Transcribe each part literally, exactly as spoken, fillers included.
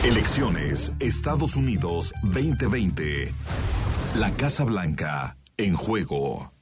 Elecciones Estados Unidos veinte veinte. La Casa Blanca en juego.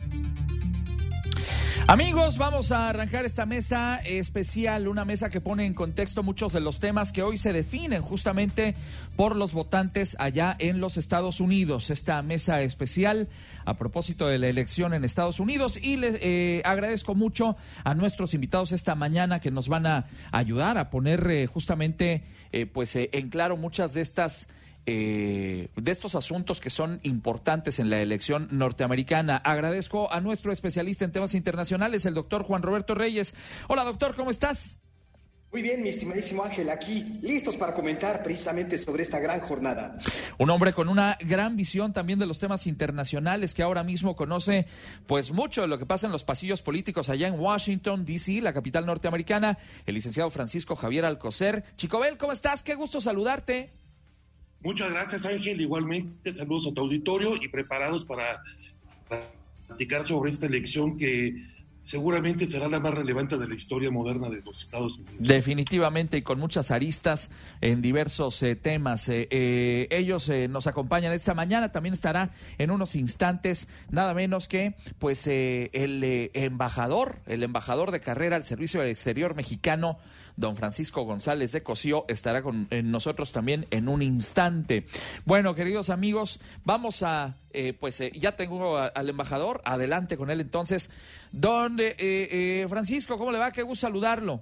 Amigos, vamos a arrancar esta mesa especial, una mesa que pone en contexto muchos de los temas que hoy se definen justamente por los votantes allá en los Estados Unidos. Esta mesa especial a propósito de la elección en Estados Unidos, y les eh, agradezco mucho a nuestros invitados esta mañana que nos van a ayudar a poner eh, justamente eh, pues eh, en claro muchas de estas Eh, de estos asuntos que son importantes en la elección norteamericana. Agradezco a nuestro especialista en temas internacionales, el doctor Juan Roberto Reyes. Hola, doctor, ¿cómo estás? Muy bien, mi estimadísimo Ángel, aquí listos para comentar precisamente sobre esta gran jornada. Un hombre con una gran visión también de los temas internacionales, que ahora mismo conoce pues mucho de lo que pasa en los pasillos políticos allá en Washington, D C, la capital norteamericana, el licenciado Francisco Javier Alcocer. Chicobel, ¿cómo estás? Qué gusto saludarte. Muchas gracias, Ángel. Igualmente, saludos a tu auditorio y preparados para, para platicar sobre esta elección que seguramente será la más relevante de la historia moderna de los Estados Unidos. Definitivamente, y con muchas aristas en diversos eh, temas. Eh, eh, ellos eh, nos acompañan esta mañana. También estará en unos instantes nada menos que pues eh, el eh, embajador, el embajador de carrera al Servicio del Exterior mexicano, don Francisco González de Cosío, estará con eh, nosotros también en un instante. Bueno, queridos amigos, vamos a, eh, pues eh, ya tengo a, al embajador, adelante con él entonces. Don eh, eh, Francisco, ¿cómo le va? Qué gusto saludarlo.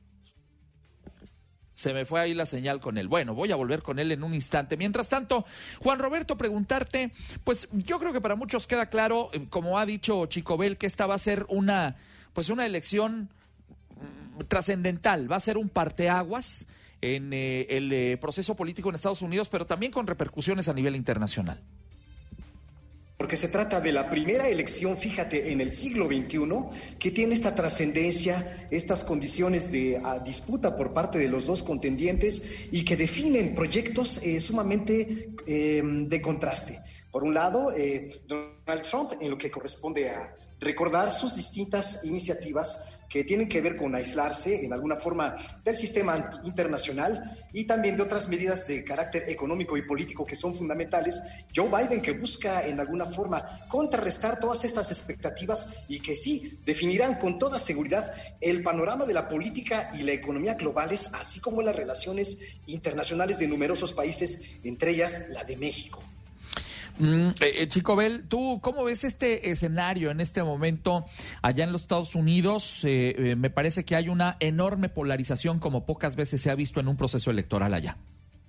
Se me fue ahí la señal con él. Bueno, voy a volver con él en un instante. Mientras tanto, Juan Roberto, preguntarte, pues yo creo que para muchos queda claro, como ha dicho Chicobel, que esta va a ser una, pues una elección trascendental, va a ser un parteaguas en eh, el eh, proceso político en Estados Unidos, pero también con repercusiones a nivel internacional. Porque se trata de la primera elección, fíjate, en el siglo veintiuno, que tiene esta trascendencia, estas condiciones de uh, disputa por parte de los dos contendientes y que definen proyectos eh, sumamente eh, de contraste. Por un lado, eh, Donald Trump, en lo que corresponde a recordar sus distintas iniciativas que tienen que ver con aislarse en alguna forma del sistema internacional y también de otras medidas de carácter económico y político que son fundamentales. Joe Biden, que busca en alguna forma contrarrestar todas estas expectativas y que sí definirán con toda seguridad el panorama de la política y la economía globales, así como las relaciones internacionales de numerosos países, entre ellas la de México. Mm, eh, Chicobel, ¿tú cómo ves este escenario en este momento allá en los Estados Unidos? Eh, eh, me parece que hay una enorme polarización como pocas veces se ha visto en un proceso electoral allá.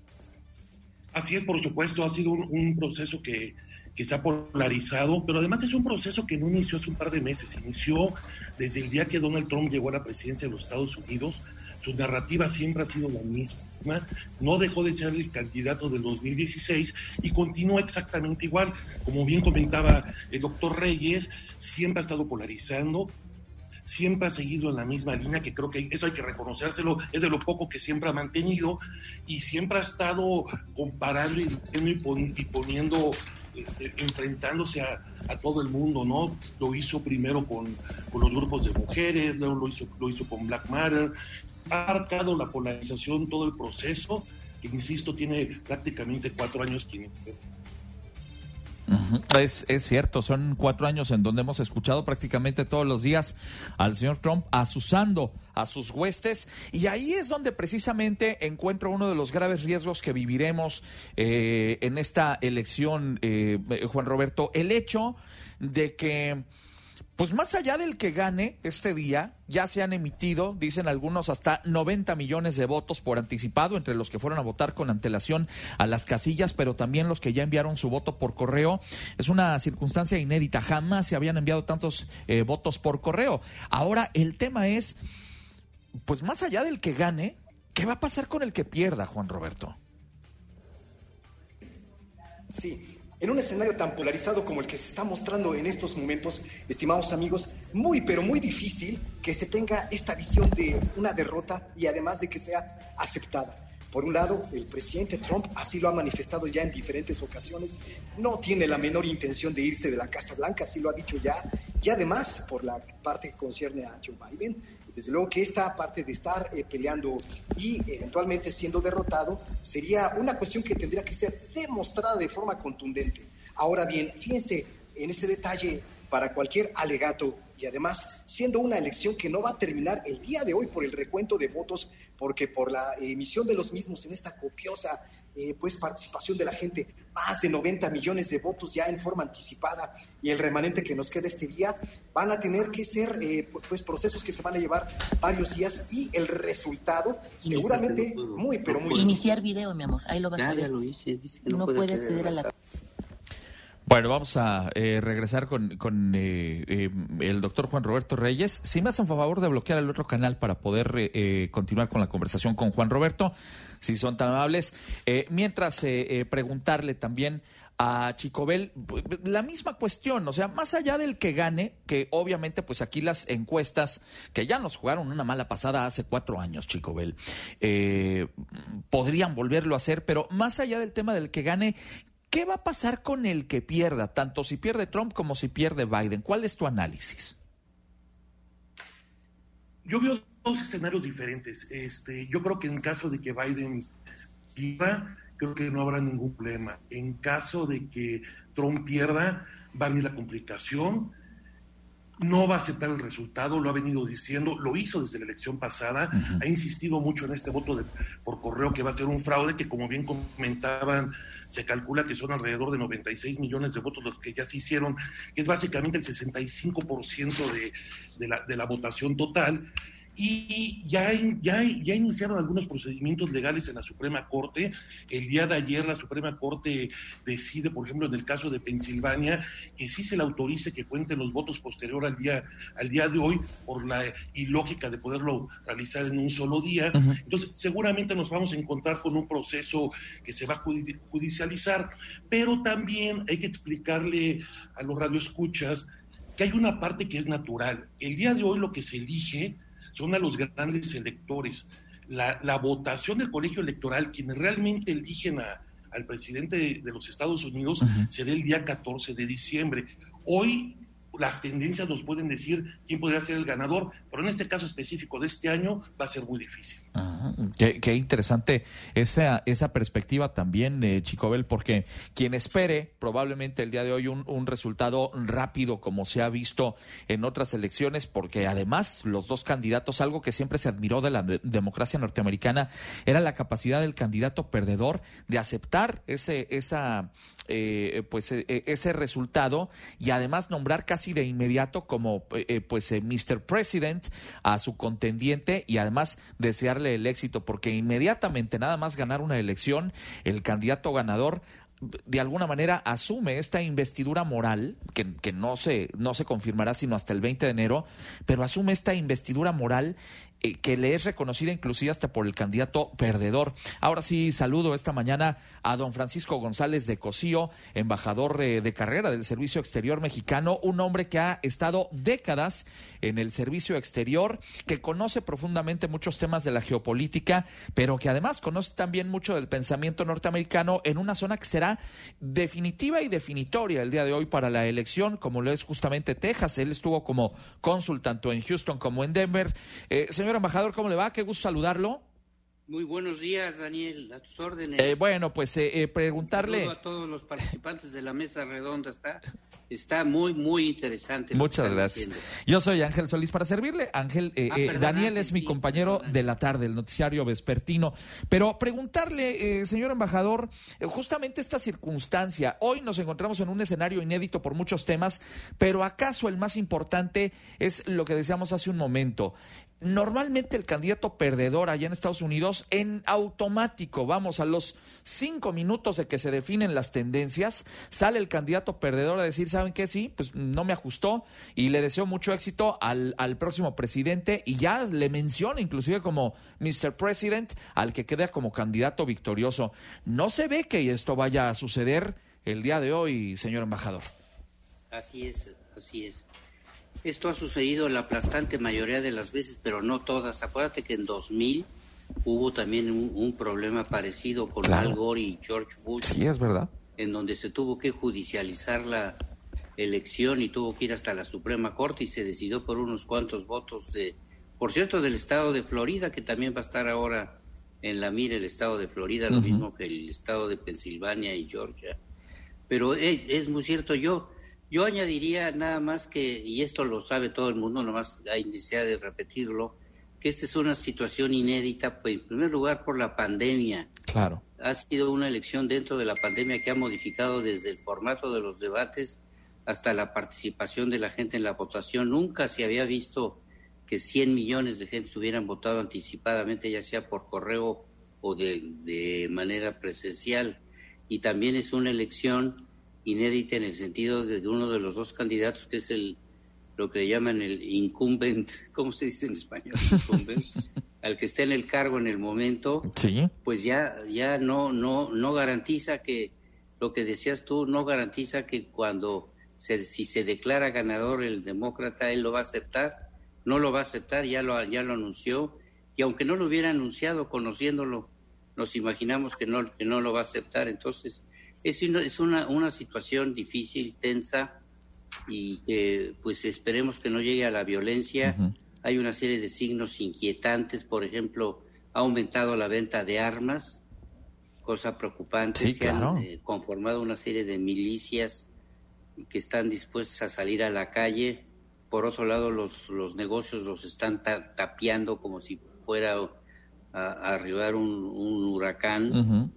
Así es, por supuesto, ha sido un, un proceso que, que se ha polarizado, pero además es un proceso que no inició hace un par de meses, inició desde el día que Donald Trump llegó a la presidencia de los Estados Unidos. Su narrativa siempre ha sido la misma, no dejó de ser el candidato del dos mil dieciséis y continúa exactamente igual. Como bien comentaba el doctor Reyes, siempre ha estado polarizando, siempre ha seguido en la misma línea, que creo que eso hay que reconocérselo, es de lo poco que siempre ha mantenido, y siempre ha estado comparando y poniendo, este, enfrentándose a, a todo el mundo, ¿no? Lo hizo primero con, con los grupos de mujeres, luego lo hizo, lo hizo con Black Matter. Ha marcado la polarización todo el proceso, que insisto, tiene prácticamente cuatro años que inició. Uh-huh. Es, es cierto, son cuatro años en donde hemos escuchado prácticamente todos los días al señor Trump asusando a sus huestes, y ahí es donde precisamente encuentro uno de los graves riesgos que viviremos eh, en esta elección, eh, Juan Roberto, el hecho de que pues más allá del que gane este día, ya se han emitido, dicen algunos, hasta noventa millones de votos por anticipado, entre los que fueron a votar con antelación a las casillas, pero también los que ya enviaron su voto por correo. Es una circunstancia inédita, jamás se habían enviado tantos eh, votos por correo. Ahora, el tema es, pues más allá del que gane, ¿qué va a pasar con el que pierda, Juan Roberto? Sí. En un escenario tan polarizado como el que se está mostrando en estos momentos, estimados amigos, muy pero muy difícil que se tenga esta visión de una derrota y además de que sea aceptada. Por un lado, el presidente Trump, así lo ha manifestado ya en diferentes ocasiones, no tiene la menor intención de irse de la Casa Blanca, así lo ha dicho ya, y además, por la parte que concierne a Joe Biden, Desde luego que esta parte de estar eh, peleando y eventualmente siendo derrotado sería una cuestión que tendría que ser demostrada de forma contundente. Ahora bien, fíjense en este detalle para cualquier alegato y además siendo una elección que no va a terminar el día de hoy por el recuento de votos, porque por la emisión de los mismos en esta copiosa eh, pues participación de la gente, más de noventa millones de votos ya en forma anticipada y el remanente que nos queda este día, van a tener que ser eh, pues procesos que se van a llevar varios días y el resultado seguramente muy, pero muy... Iniciar video, mi amor, ahí lo vas ya, a ver. Ya lo hice, dice que no, no puede, puede acceder a la... Bueno, vamos a eh, regresar con, con eh, eh, el doctor Juan Roberto Reyes. Si me hacen favor de bloquear el otro canal para poder eh, continuar con la conversación con Juan Roberto, si son tan amables. Eh, mientras eh, eh, preguntarle también a Chicobel la misma cuestión, o sea, más allá del que gane, que obviamente pues aquí las encuestas, que ya nos jugaron una mala pasada hace cuatro años, Chicobel, eh, podrían volverlo a hacer, pero más allá del tema del que gane, ¿qué va a pasar con el que pierda, tanto si pierde Trump como si pierde Biden? ¿Cuál es tu análisis? Yo veo dos escenarios diferentes. Este, yo creo que en caso de que Biden pierda, creo que no habrá ningún problema. En caso de que Trump pierda, va a venir la complicación. No va a aceptar el resultado, lo ha venido diciendo, lo hizo desde la elección pasada, uh-huh. Ha insistido mucho en este voto de, por correo que va a ser un fraude, que como bien comentaban, se calcula que son alrededor de noventa y seis millones de votos los que ya se hicieron, que es básicamente el sesenta y cinco por ciento de, de, la, de la votación total. Y ya, ya, ya iniciaron algunos procedimientos legales en la Suprema Corte. El día de ayer la Suprema Corte decide, por ejemplo, en el caso de Pensilvania, que sí se le autorice que cuenten los votos posterior al día, al día de hoy, por la ilógica de poderlo realizar en un solo día. Uh-huh. Entonces, seguramente nos vamos a encontrar con un proceso que se va a judicializar, pero también hay que explicarle a los radioescuchas que hay una parte que es natural. El día de hoy lo que se elige son a los grandes electores. La, la votación del colegio electoral, quienes realmente eligen a, al presidente de, de los Estados Unidos, uh-huh. será el día catorce de diciembre. Hoy las tendencias nos pueden decir quién podría ser el ganador, pero en este caso específico de este año va a ser muy difícil. Uh-huh. Qué, qué interesante esa, esa perspectiva también, eh, Chicobel, porque quien espere probablemente el día de hoy un, un resultado rápido como se ha visto en otras elecciones, porque además los dos candidatos, algo que siempre se admiró de la de- democracia norteamericana, era la capacidad del candidato perdedor de aceptar ese, esa, eh, pues, eh, ese resultado y además nombrar casi de inmediato como eh, pues eh, mister President a su contendiente y además desearle el éxito, porque inmediatamente nada más ganar una elección, el candidato ganador de alguna manera asume esta investidura moral que, que no se, no se confirmará sino hasta el veinte de enero, pero asume esta investidura moral eh, que le es reconocida inclusive hasta por el candidato perdedor. Ahora sí, saludo esta mañana a don Francisco González de Cosío, embajador eh, de carrera del Servicio Exterior Mexicano, un hombre que ha estado décadas en el servicio exterior, que conoce profundamente muchos temas de la geopolítica, pero que además conoce también mucho del pensamiento norteamericano en una zona que será definitiva y definitoria el día de hoy para la elección, como lo es justamente Texas. Él estuvo como cónsul tanto en Houston como en Denver. Eh, señor embajador, ¿cómo le va? Qué gusto saludarlo. Muy buenos días, Daniel, a tus órdenes. Eh, bueno, pues eh, eh, preguntarle... Un saludo a todos los participantes de la mesa redonda, está, está muy, muy interesante. Muchas gracias. Diciendo. Yo soy Ángel Solís para servirle. Ángel, eh, ah, perdón, Daniel Ángel, es mi sí, compañero perdón. de la tarde, el noticiario vespertino. Pero preguntarle, eh, señor embajador, eh, justamente esta circunstancia, hoy nos encontramos en un escenario inédito por muchos temas, pero acaso el más importante es lo que decíamos hace un momento. Normalmente el candidato perdedor allá en Estados Unidos, en automático, vamos, a los cinco minutos de que se definen las tendencias, sale el candidato perdedor a decir, ¿saben qué? Sí, pues no me ajustó y le deseo mucho éxito al, al próximo presidente y ya le menciona inclusive como mister President al que queda como candidato victorioso. No se ve que esto vaya a suceder el día de hoy, señor embajador. Así es, así es. Esto ha sucedido la aplastante mayoría de las veces, pero no todas. Acuérdate que en dos mil hubo también un, un problema parecido con claro. Al Gore y George Bush. Sí, es verdad. En donde se tuvo que judicializar la elección y tuvo que ir hasta la Suprema Corte y se decidió por unos cuantos votos de Por cierto, del estado de Florida, que también va a estar ahora en la mira el estado de Florida, lo uh-huh. mismo que el estado de Pensilvania y Georgia. Pero es, es muy cierto, yo yo añadiría nada más que, y esto lo sabe todo el mundo, nomás hay necesidad de repetirlo, que esta es una situación inédita, pues, en primer lugar por la pandemia. Claro. Ha sido una elección dentro de la pandemia que ha modificado desde el formato de los debates hasta la participación de la gente en la votación. Nunca se había visto que cien millones de gente hubieran votado anticipadamente, ya sea por correo o de, de manera presencial. Y también es una elección inédita en el sentido de uno de los dos candidatos, que es el lo que le llaman el incumbent, ¿cómo se dice en español? Incumbent, al que esté en el cargo en el momento, sí. Pues ya ya no no no garantiza que, lo que decías tú, no garantiza que cuando se, si se declara ganador el demócrata, él lo va a aceptar. No lo va a aceptar, ya lo ya lo anunció, y aunque no lo hubiera anunciado, conociéndolo, nos imaginamos que no que no lo va a aceptar. Entonces es una es una, una situación difícil, tensa, y que pues esperemos que no llegue a la violencia. Uh-huh. Hay una serie de signos inquietantes, por ejemplo, ha aumentado la venta de armas, cosa preocupante. Sí, se claro. han eh, conformado una serie de milicias que están dispuestas a salir a la calle. Por otro lado, los, los negocios los están ta- tapiando como si fuera a, a arribar un, un huracán. Uh-huh.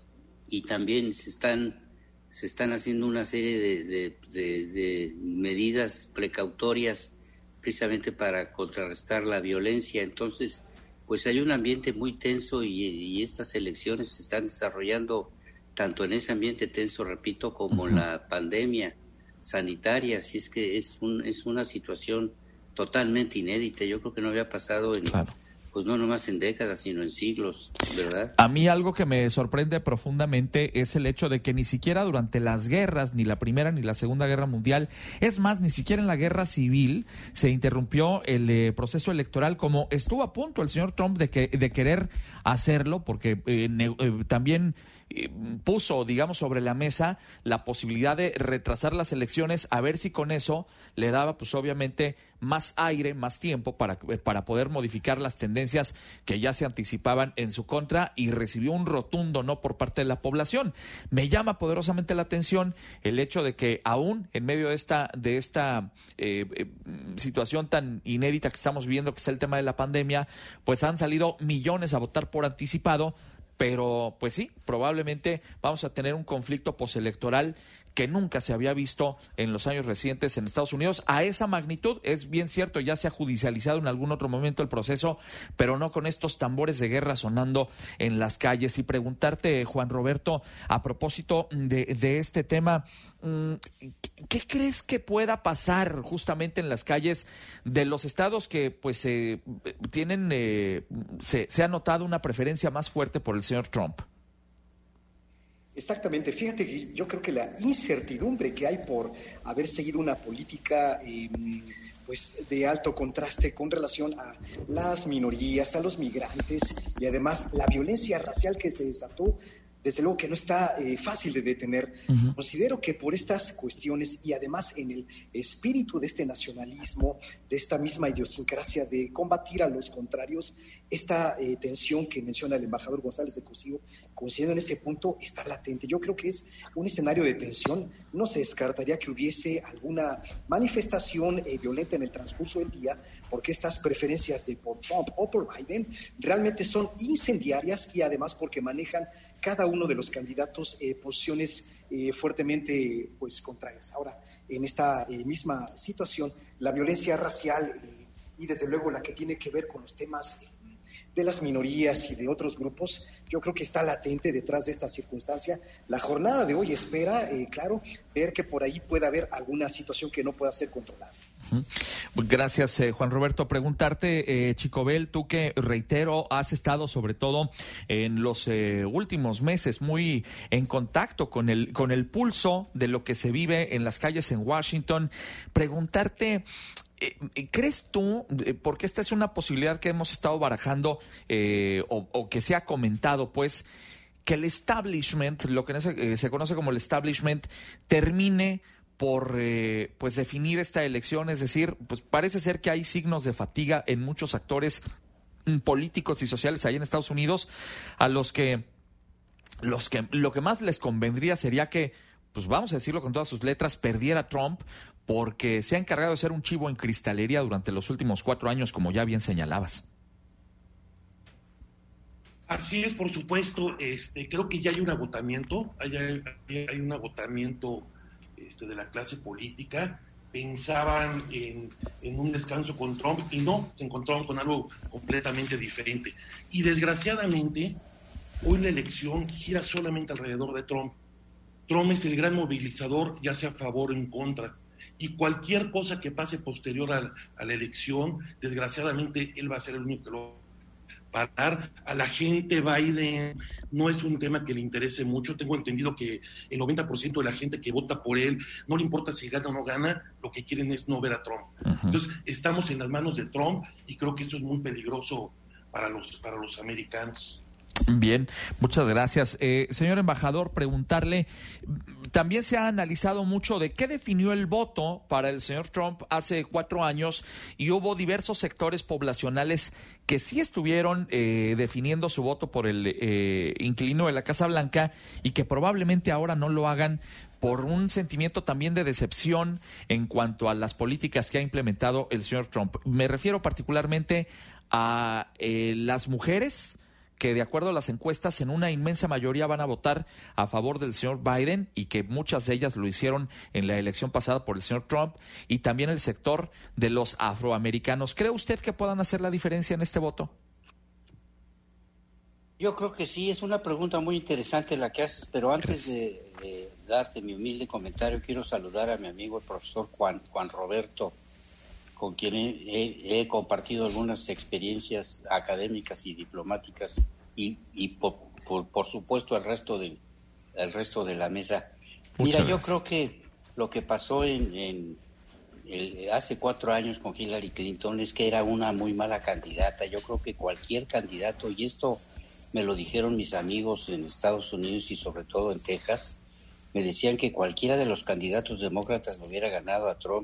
Y también se están se están haciendo una serie de, de, de, de medidas precautorias precisamente para contrarrestar la violencia. Entonces, pues hay un ambiente muy tenso, y, y estas elecciones se están desarrollando tanto en ese ambiente tenso, repito, como uh-huh. en la pandemia sanitaria. Así es que es un es una situación totalmente inédita. Yo creo que no había pasado en... Claro. Pues no nomás en décadas, sino en siglos, ¿verdad? A mí algo que me sorprende profundamente es el hecho de que ni siquiera durante las guerras, ni la Primera ni la Segunda Guerra Mundial, es más, ni siquiera en la Guerra Civil se interrumpió el eh, proceso electoral, como estuvo a punto el señor Trump de, que, de querer hacerlo, porque eh, ne, eh, también... puso, digamos, sobre la mesa la posibilidad de retrasar las elecciones, a ver si con eso le daba, pues obviamente, más aire, más tiempo para, para poder modificar las tendencias que ya se anticipaban en su contra, y recibió un rotundo no por parte de la población. Me llama poderosamente la atención el hecho de que aún en medio de esta, de esta eh, eh, situación tan inédita que estamos viviendo, que es el tema de la pandemia, pues han salido millones a votar por anticipado. Pero, pues sí, probablemente vamos a tener un conflicto postelectoral que nunca se había visto en los años recientes en Estados Unidos. A esa magnitud, es bien cierto, ya se ha judicializado en algún otro momento el proceso, pero no con estos tambores de guerra sonando en las calles. Y preguntarte, Juan Roberto, a propósito de, de este tema, ¿qué crees que pueda pasar justamente en las calles de los estados que pues eh, tienen, eh, se, se ha notado una preferencia más fuerte por el señor Trump? Exactamente, fíjate que yo creo que la incertidumbre que hay por haber seguido una política eh, pues de alto contraste con relación a las minorías, a los migrantes, y además la violencia racial que se desató, desde luego que no está eh, fácil de detener. Uh-huh. Considero que por estas cuestiones, y además en el espíritu de este nacionalismo, de esta misma idiosincrasia de combatir a los contrarios, esta eh, tensión que menciona el embajador González de Cosío, coincidiendo en ese punto, está latente. Yo creo que es un escenario de tensión. No se descartaría que hubiese alguna manifestación eh, violenta en el transcurso del día, porque estas preferencias de por Trump o por Biden realmente son incendiarias, y además porque manejan cada uno de los candidatos eh, posiciones eh, fuertemente pues contrarias. Ahora, en esta eh, misma situación, la violencia racial eh, y desde luego la que tiene que ver con los temas eh, de las minorías y de otros grupos, yo creo que está latente detrás de esta circunstancia. La jornada de hoy espera, eh, claro, ver que por ahí pueda haber alguna situación que no pueda ser controlada. Gracias, eh, Juan Roberto. Preguntarte, eh, Chicobel, tú que, reitero, has estado sobre todo en los eh, últimos meses muy en contacto con el, con el pulso de lo que se vive en las calles en Washington, preguntarte, Eh, ¿crees tú, eh, porque esta es una posibilidad que hemos estado barajando eh, o, o que se ha comentado, pues, que el establishment, lo que se, eh, se conoce como el establishment, termine por eh, pues definir esta elección, es decir, pues parece ser que hay signos de fatiga en muchos actores políticos y sociales ahí en Estados Unidos, a los que los que lo que más les convendría sería que, pues vamos a decirlo con todas sus letras, perdiera Trump, porque se ha encargado de ser un chivo en cristalería durante los últimos cuatro años, como ya bien señalabas. Así es, por supuesto. Este, creo que ya hay un agotamiento, hay, hay, hay un agotamiento este, de la clase política. Pensaban en, en un descanso con Trump y no, se encontraron con algo completamente diferente. Y desgraciadamente, hoy la elección gira solamente alrededor de Trump. Trump es el gran movilizador, ya sea a favor o en contra. Y cualquier cosa que pase posterior a, a la elección, desgraciadamente, él va a ser el único que lo va a parar. A la gente Biden no es un tema que le interese mucho. Tengo entendido que el noventa por ciento de la gente que vota por él, no le importa si gana o no gana, lo que quieren es no ver a Trump. Uh-huh. Entonces, estamos en las manos de Trump y creo que eso es muy peligroso para los, para los americanos. Bien, muchas gracias. Eh, señor embajador, preguntarle, también se ha analizado mucho de qué definió el voto para el señor Trump hace cuatro años y hubo diversos sectores poblacionales que sí estuvieron eh, definiendo su voto por el eh, inquilino de la Casa Blanca y que probablemente ahora no lo hagan por un sentimiento también de decepción en cuanto a las políticas que ha implementado el señor Trump. Me refiero particularmente a eh, las mujeres, que de acuerdo a las encuestas en una inmensa mayoría van a votar a favor del señor Biden y que muchas de ellas lo hicieron en la elección pasada por el señor Trump, y también el sector de los afroamericanos. ¿Cree usted que puedan hacer la diferencia en este voto? Yo creo que sí, es una pregunta muy interesante la que haces, pero antes de, de darte mi humilde comentario, quiero saludar a mi amigo el profesor Juan, Juan Roberto, con quien he, he, he compartido algunas experiencias académicas y diplomáticas y, y por, por, por supuesto el resto, del, el resto de la mesa. Mira, Muchas yo gracias. Creo que lo que pasó en, en el, hace cuatro años con Hillary Clinton es que era una muy mala candidata. Yo creo que cualquier candidato, y esto me lo dijeron mis amigos en Estados Unidos y sobre todo en Texas, me decían que cualquiera de los candidatos demócratas lo hubiera ganado a Trump.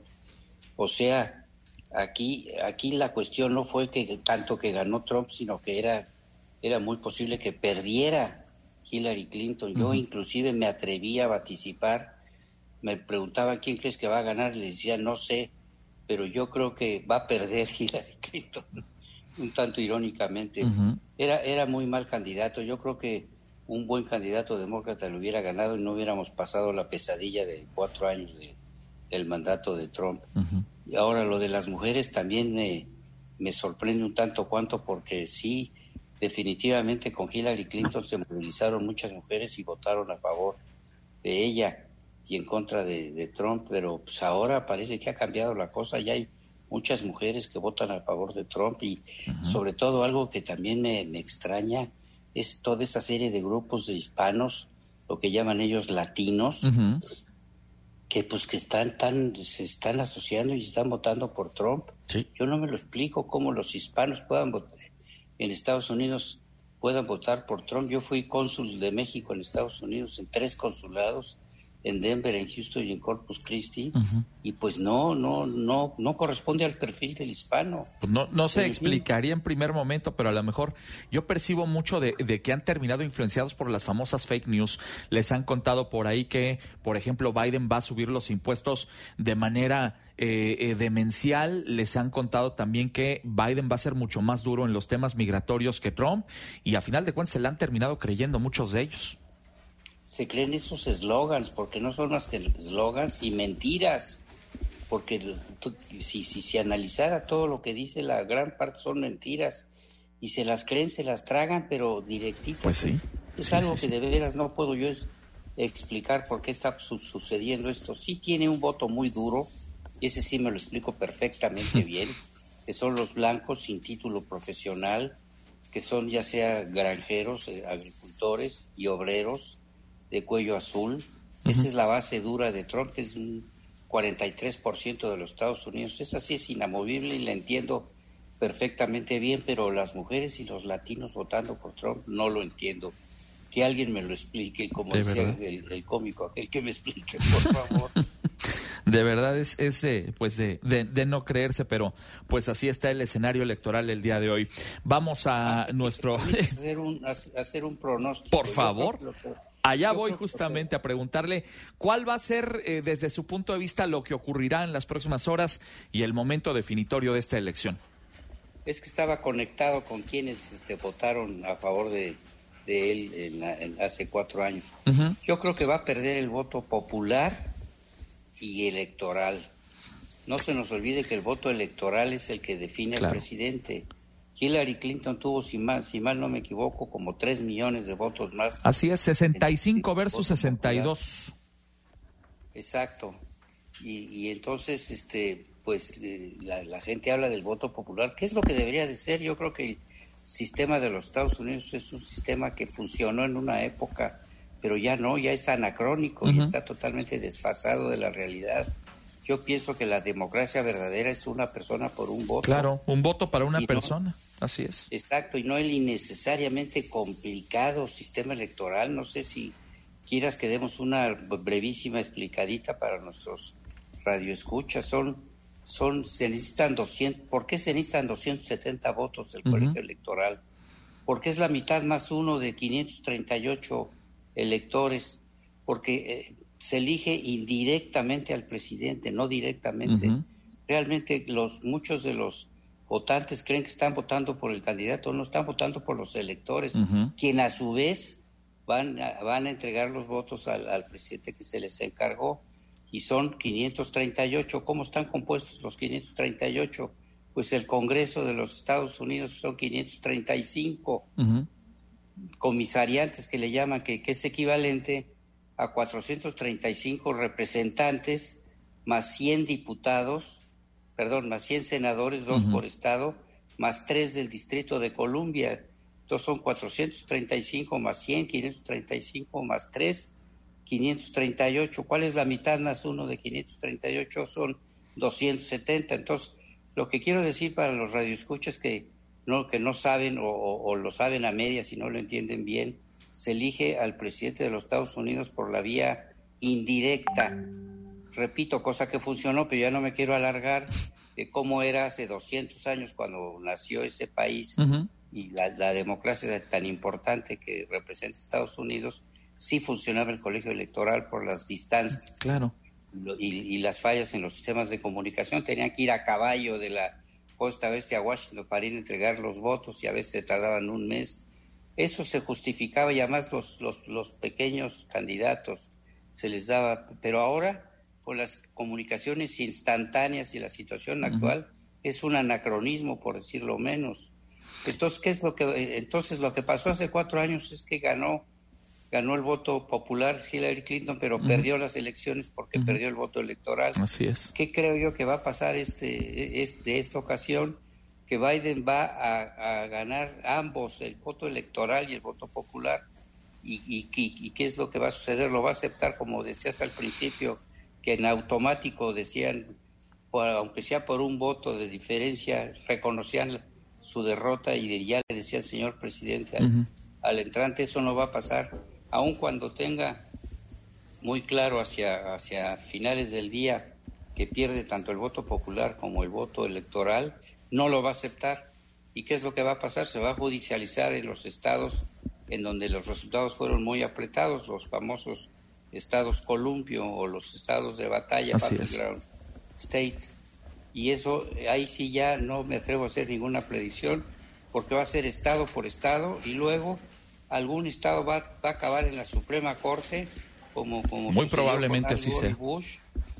O sea, Aquí, aquí la cuestión no fue que tanto que ganó Trump, sino que era, era muy posible que perdiera Hillary Clinton. Yo uh-huh. inclusive me atreví a vaticipar, me preguntaban quién crees que va a ganar, y les decía no sé, pero yo creo que va a perder Hillary Clinton, un tanto irónicamente. Uh-huh. Era, era muy mal candidato. Yo creo que un buen candidato demócrata lo hubiera ganado y no hubiéramos pasado la pesadilla de cuatro años de, del mandato de Trump. Uh-huh. Y ahora lo de las mujeres también me, me sorprende un tanto cuanto, porque sí, definitivamente con Hillary Clinton se movilizaron muchas mujeres y votaron a favor de ella y en contra de, de Trump, pero pues ahora parece que ha cambiado la cosa, ya hay muchas mujeres que votan a favor de Trump y uh-huh. sobre todo algo que también me, me extraña es toda esa serie de grupos de hispanos, lo que llaman ellos latinos, uh-huh. que pues que están tan se están asociando y están votando por Trump. Sí. Yo no me lo explico cómo los hispanos puedan votar en Estados Unidos puedan votar por Trump. Yo fui cónsul de México en Estados Unidos en tres consulados, en Denver, en Houston y en Corpus Christi, uh-huh. y pues no no no no corresponde al perfil del hispano. Pues no no se explicaría en primer momento, pero a lo mejor yo percibo mucho de, de que han terminado influenciados por las famosas fake news. Les han contado por ahí que, por ejemplo, Biden va a subir los impuestos de manera eh, eh, demencial. Les han contado también que Biden va a ser mucho más duro en los temas migratorios que Trump, y a final de cuentas se le han terminado creyendo muchos de ellos. Se creen esos eslogans, porque no son más que eslogans y mentiras, porque si, si se analizara todo lo que dice, la gran parte son mentiras, y se las creen, se las tragan, pero directitas. Pues sí. Es sí, algo sí, que sí. de veras no puedo yo explicar por qué está su- sucediendo esto. Sí tiene un voto muy duro, y ese sí me lo explico perfectamente bien, que son los blancos sin título profesional, que son ya sea granjeros, eh, agricultores y obreros, de cuello azul. Uh-huh. Esa es la base dura de Trump, que es un cuarenta y tres por ciento de los Estados Unidos. Esa sí es inamovible y la entiendo perfectamente bien, pero las mujeres y los latinos votando por Trump no lo entiendo. Que alguien me lo explique, como decía el, el cómico, aquel que me explique, por favor. De verdad es, es de, pues de, de, de no creerse, pero pues así está el escenario electoral el día de hoy. Vamos a ah, nuestro... hacer un, hacer un pronóstico. Por favor. Yo creo que, Allá voy justamente a preguntarle cuál va a ser eh, desde su punto de vista lo que ocurrirá en las próximas horas y el momento definitorio de esta elección. Es que estaba conectado con quienes este, votaron a favor de, de él en, en, hace cuatro años. Uh-huh. Yo creo que va a perder el voto popular y electoral. No se nos olvide que el voto electoral es el que define claro. al presidente. Hillary Clinton tuvo, si mal, si mal no me equivoco, como tres millones de votos más. Así es, sesenta y cinco versus sesenta y dos. Exacto. Y, y entonces, este, pues, la, la gente habla del voto popular. ¿Qué es lo que debería de ser? Yo creo que el sistema de los Estados Unidos es un sistema que funcionó en una época, pero ya no, ya es anacrónico, uh-huh. y está totalmente desfasado de la realidad. Yo pienso que la democracia verdadera es una persona por un voto. Claro, un voto para una y persona, no, así es. Exacto, y no el innecesariamente complicado sistema electoral. No sé si quieras que demos una brevísima explicadita para nuestros radioescuchas. Son, son, se necesitan doscientos, ¿por qué se necesitan doscientos setenta votos del uh-huh. colegio electoral? Porque es la mitad más uno de quinientos treinta y ocho electores, porque... Eh, se elige indirectamente al presidente, no directamente. Uh-huh. Realmente los muchos de los votantes creen que están votando por el candidato, no están votando por los electores, uh-huh. quien a su vez van a, van a entregar los votos al, al presidente que se les encargó, y son quinientos treinta y ocho. ¿Cómo están compuestos los quinientos treinta y ocho? Pues el Congreso de los Estados Unidos son quinientos treinta y cinco uh-huh. comisariantes que le llaman, que, que es equivalente a cuatrocientos treinta y cinco representantes, más cien diputados, perdón, más cien senadores, dos uh-huh. por estado, más tres del Distrito de Columbia. Entonces son cuatrocientos treinta y cinco más cien, quinientos treinta y cinco más tres, quinientos treinta y ocho. ¿Cuál es la mitad más uno de quinientos treinta y ocho? Son doscientos setenta. Entonces, lo que quiero decir para los radioescuchas que no, que no saben o, o, o lo saben a medias y no lo entienden bien, se elige al presidente de los Estados Unidos por la vía indirecta. Repito, cosa que funcionó, pero ya no me quiero alargar de cómo era hace doscientos años cuando nació ese país uh-huh. y la, la democracia tan importante que representa Estados Unidos. Sí funcionaba el colegio electoral por las distancias. Claro. Y, y las fallas en los sistemas de comunicación. Tenían que ir a caballo de la costa oeste a Washington para ir a entregar los votos y a veces se tardaban un mes. Eso se justificaba y además los, los, los pequeños candidatos se les daba, pero ahora con las comunicaciones instantáneas y la situación uh-huh. actual es un anacronismo, por decirlo menos. Entonces, ¿qué es lo que entonces lo que pasó hace cuatro años es que ganó ganó el voto popular Hillary Clinton, pero uh-huh. perdió las elecciones porque uh-huh. perdió el voto electoral. Así es. ¿Qué creo yo que va a pasar este, este esta ocasión? Que Biden va a, a ganar ambos, el voto electoral y el voto popular. Y, y, y, ¿Y qué es lo que va a suceder? Lo va a aceptar, como decías al principio, que en automático decían, por, aunque sea por un voto de diferencia, reconocían su derrota y ya le decía al señor presidente, al, uh-huh. al entrante, eso no va a pasar, aun cuando tenga muy claro hacia, hacia finales del día que pierde tanto el voto popular como el voto electoral, no lo va a aceptar. ¿Y qué es lo que va a pasar? Se va a judicializar en los estados en donde los resultados fueron muy apretados, los famosos estados columpio o los estados de batalla, battleground states. Y eso, ahí sí ya no me atrevo a hacer ninguna predicción, porque va a ser estado por estado y luego algún estado va, va a acabar en la Suprema Corte, como, como muy probablemente así sea. Bush.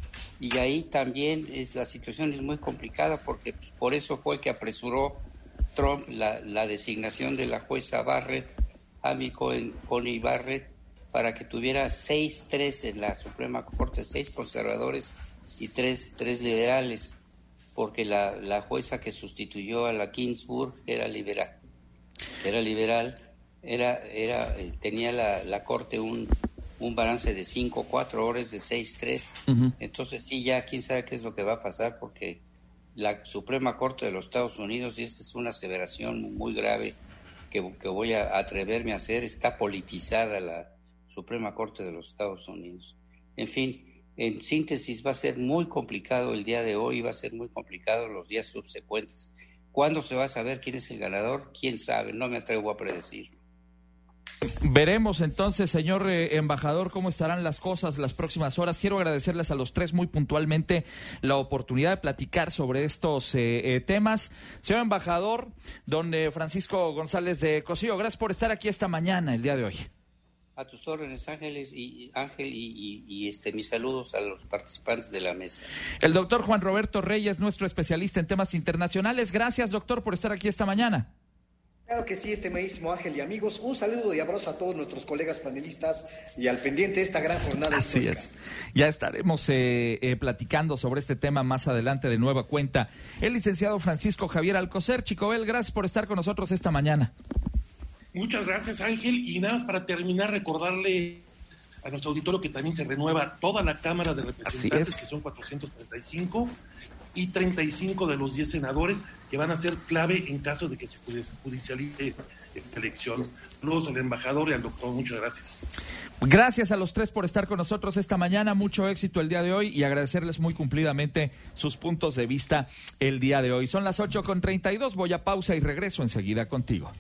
Y ahí también es la situación es muy complicada porque pues, por eso fue que apresuró Trump la, la designación de la jueza Barrett, Amy Coney, Coney Barrett, para que tuviera seis tres en la Suprema Corte, seis conservadores y tres, tres liberales, porque la, la jueza que sustituyó a la Ginsburg era liberal, era liberal, era, era, tenía la, la Corte un un balance de cinco cuatro horas de seis tres. Uh-huh. Entonces sí, ya quién sabe qué es lo que va a pasar, porque la Suprema Corte de los Estados Unidos, y esta es una aseveración muy grave que, que voy a atreverme a hacer, está politizada la Suprema Corte de los Estados Unidos. En fin, En síntesis, va a ser muy complicado el día de hoy, va a ser muy complicado los días subsecuentes. ¿Cuándo se va a saber quién es el ganador? ¿Quién sabe? No me atrevo a predecirlo. Veremos entonces, señor eh, embajador, cómo estarán las cosas las próximas horas. Quiero agradecerles a los tres muy puntualmente la oportunidad de platicar sobre estos eh, eh, temas. Señor embajador, don eh, Francisco González de Cosío, gracias por estar aquí esta mañana, el día de hoy. A tus órdenes, Ángeles y Ángel, y, y, y este mis saludos a los participantes de la mesa. El doctor Juan Roberto Reyes, nuestro especialista en temas internacionales. Gracias, doctor, por estar aquí esta mañana. Claro que sí, estimadísimo Ángel y amigos. Un saludo y abrazo a todos nuestros colegas panelistas y al pendiente de esta gran jornada. Así histórica. Es. Ya estaremos eh, eh, platicando sobre este tema más adelante de nueva cuenta. El licenciado Francisco Javier Alcocer. Chicobel, gracias por estar con nosotros esta mañana. Muchas gracias, Ángel. Y nada más para terminar, recordarle a nuestro auditorio que también se renueva toda la Cámara de Representantes, que son cuatrocientos treinta y cinco, y treinta y cinco de los diez senadores, que van a ser clave en caso de que se judicialice esta elección. Saludos al embajador y al doctor. Muchas gracias. Gracias a los tres por estar con nosotros esta mañana. Mucho éxito el día de hoy y agradecerles muy cumplidamente sus puntos de vista el día de hoy. Son las ocho con treinta y dos. Voy a pausa y regreso enseguida contigo.